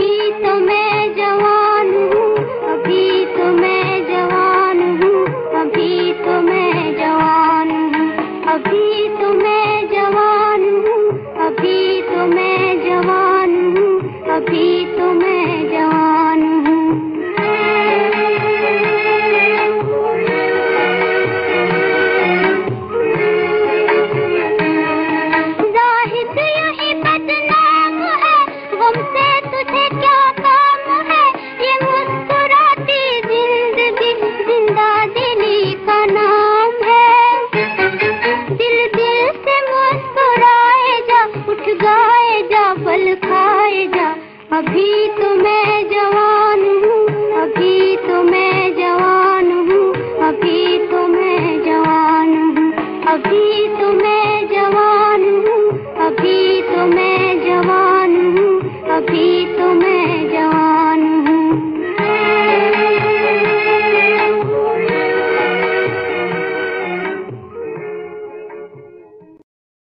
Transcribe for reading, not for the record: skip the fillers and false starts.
अभी तो मैं जवान हूँ, अभी तो मैं जवान हूँ, अभी तो मैं जवान हूँ, अभी तो मैं जवान हूँ, अभी तो मैं जवान हूँ, अभी तो मैं जवान हूँ। जाहिद यही बदनाम है, गमसे तुझे क्या काम है, ये मुस्कुराती जिंदगी जिंदा दिली का नाम है। दिल दिल से मुस्कुराए जा, उठ गाए जा, बल खाए जा, अभी तो